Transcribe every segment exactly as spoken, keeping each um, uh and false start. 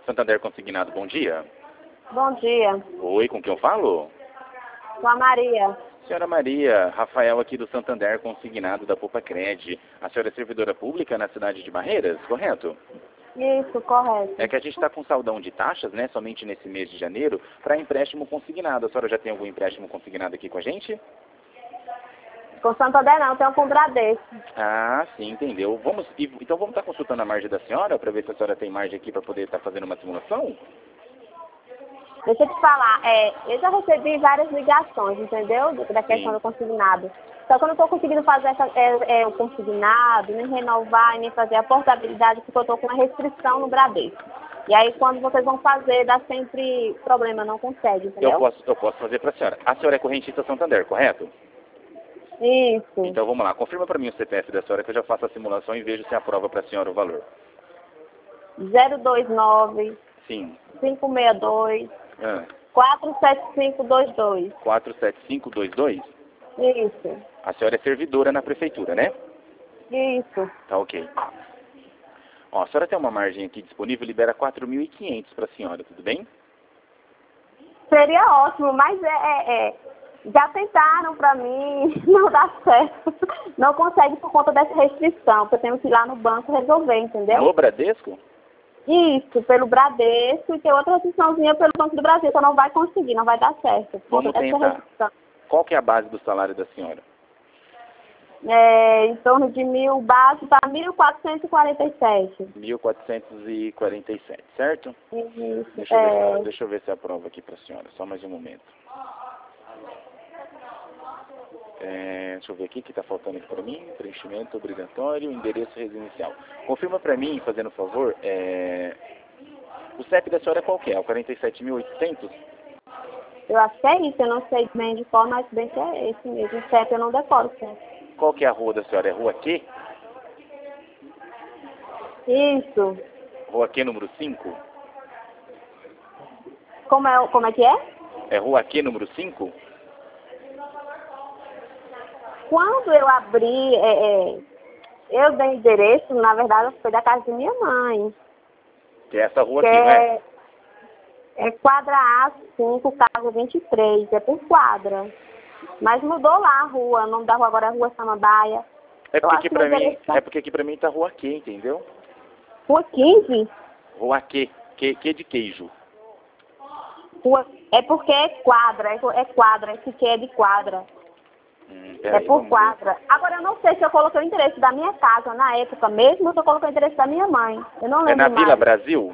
Santander Consignado, bom dia. Bom dia. Oi, com quem eu falo? Com a Maria. Senhora Maria, Rafael aqui do Santander Consignado da Poupa Cred. A senhora é servidora pública na cidade de Barreiras, correto? Isso, correto. É que a gente está com saldão de taxas, né, somente nesse mês de janeiro, para empréstimo consignado. A senhora já tem algum empréstimo consignado aqui com a gente? Com Santander não, tenho com Bradesco. Ah, sim, entendeu. Vamos, então vamos estar consultando a margem da senhora para ver se a senhora tem margem aqui para poder estar fazendo uma simulação? Deixa eu te falar, é, eu já recebi várias ligações, entendeu? Da questão Sim. do consignado. Só que eu não estou conseguindo fazer essa, é, é, o consignado, nem renovar, nem fazer a portabilidade, porque eu estou com uma restrição no Bradesco. E aí quando vocês vão fazer, dá sempre problema, não consegue, entendeu? Eu posso, eu posso fazer para a senhora. A senhora é correntista Santander, correto? Isso. Então vamos lá, confirma para mim o C P F da senhora que eu já faço a simulação e vejo se aprova para a senhora o valor. zero dois nove, Sim. cinco seis dois, Ah, quatro sete cinco dois dois. quatro sete cinco dois dois? Isso. A senhora é servidora na prefeitura, né? Isso. Tá ok. Ó, a senhora tem uma margem aqui disponível, libera quatro mil e quinhentos para a senhora, tudo bem? Seria ótimo, mas é, é, é, já tentaram pra mim, não dá certo. Não consegue por conta dessa restrição, porque eu tenho que ir lá no banco resolver, entendeu? No Bradesco? Isso, pelo Bradesco, e tem outra restriçãozinha pelo Banco do Brasil, então não vai conseguir, não vai dar certo. Por Vamos conta dessa tentar. restrição. Qual que é a base do salário da senhora? É, em torno de mil, base para mil quatrocentos e quarenta e sete. mil quatrocentos e quarenta e sete, certo? Isso, Deixa eu, ver, é, deixa eu ver se aprova aqui para a senhora, só mais um momento. É, deixa eu ver aqui o que está faltando aqui para mim. Preenchimento obrigatório, endereço residencial. Confirma para mim, fazendo favor, é, o C E P da senhora qual que é? O quarenta e sete mil e oitocentos? eu acho que é isso, eu não sei bem de qual, mas bem que é esse mesmo. O C E P eu não decoro, certo? Qual que é a rua da senhora? É rua Q? Isso. Rua Q número cinco? Como é, como é que é? É rua Q número cinco? Quando eu abri, é, é, eu dei endereço, na verdade, foi da casa de minha mãe. Que é essa rua Que aqui, não é? é, é quadra A cinco, casa vinte e três, é por quadra. Mas mudou lá a rua, o nome da rua agora é Rua Samambaia. É Eu porque acho aqui que pra o mim, endereço tá é porque aqui pra mim tá rua Q, entendeu? Rua quinze? Rua Q, Q, Q de queijo. Rua, é porque é quadra, é, é quadra, esse que é de quadra. Hum, É peraí, por vamos ver. quadra. Agora, eu não sei se eu coloquei o endereço da minha casa na época mesmo ou se eu coloquei o endereço da minha mãe. Eu não É lembro na mais. Vila Brasil?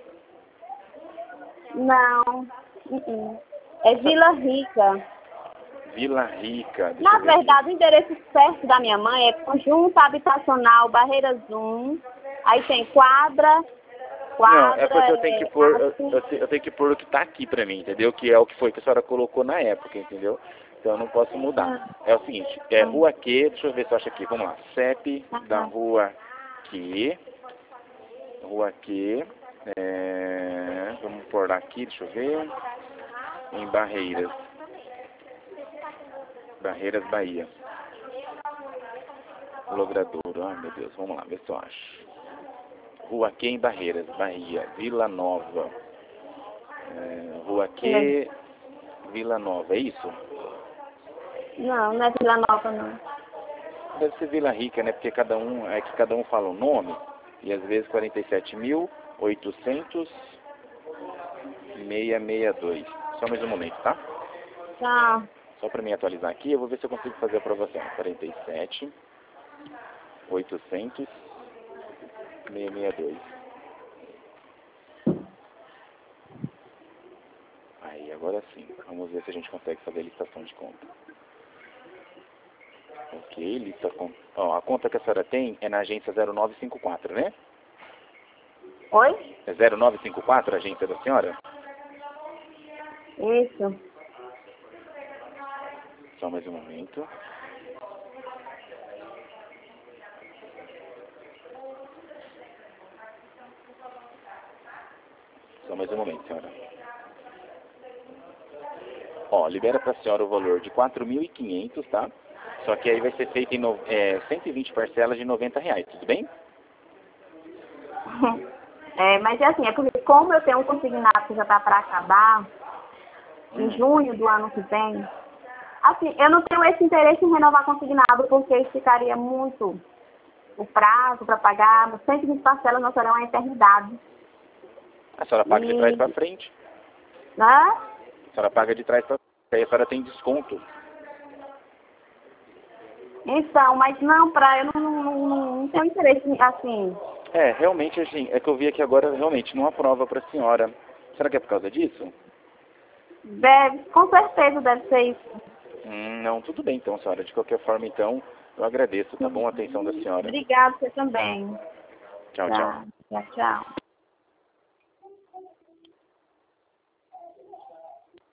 Não. Uh-uh. É Vila Rica. Vila Rica. Deixa Na eu ver aqui. verdade, o endereço certo da minha mãe é Conjunto Habitacional Barreiras um. Aí tem quadra, Não, quadra, é porque eu tenho que é, pôr, eu, assim. eu te- eu tenho que pôr o que tá aqui pra mim, entendeu? Que é o que foi que a senhora colocou na época, entendeu? Então eu não posso mudar. É o seguinte, é rua Q, deixa eu ver se eu acho aqui, vamos lá. C E P da rua Q, rua Q, é, vamos pôr aqui, deixa eu ver, em Barreiras. Barreiras, Bahia. Logradouro, ai meu Deus, vamos lá, ver se eu acho. Rua Q em Barreiras, Bahia, Vila Nova. É, Rua Q, Vila Nova, é isso? Não, não é Vila Nova, não. Deve ser Vila Rica, né? Porque cada um, é que cada um fala o nome, e às vezes quarenta e sete mil oitocentos seiscentos e sessenta e dois. Só mais um momento, tá? Tá. Só para mim atualizar aqui, eu vou ver se eu consigo fazer a aprovação. quarenta e sete mil oitocentos seiscentos e sessenta e dois. Aí, agora sim. Vamos ver se a gente consegue fazer a licitação de conta. Ok, lista com... Ó, a conta que a senhora tem é na agência zero nove cinco quatro, né? Oi? É zero nove cinco quatro a agência da senhora? Isso. Só mais um momento. Só mais um momento, senhora. Ó, libera para a senhora o valor de quatro mil e quinhentos, tá? Só que aí vai ser feito em no, é, cento e vinte parcelas de noventa reais, tudo bem? É, mas é assim, é porque como eu tenho um consignado que já está para acabar, Hum. em junho do ano que vem, assim, eu não tenho esse interesse em renovar consignado, porque isso ficaria muito o prazo para pagar, cento e vinte parcelas não serão uma eternidade. A senhora paga E... de trás para frente. Né? A senhora paga de trás para frente. Aí a senhora tem desconto. Então, mas não, pra, eu não, não, não, não tenho interesse, assim. É, realmente, assim, é que eu vi aqui agora, realmente, não aprova para a senhora. Será que é por causa disso? Deve, com certeza deve ser isso. Hum, não, tudo bem então, senhora. De qualquer forma, então, eu agradeço, tá bom? A atenção da senhora. Obrigada, você também. Tchau, tchau. Tá, tchau, tchau.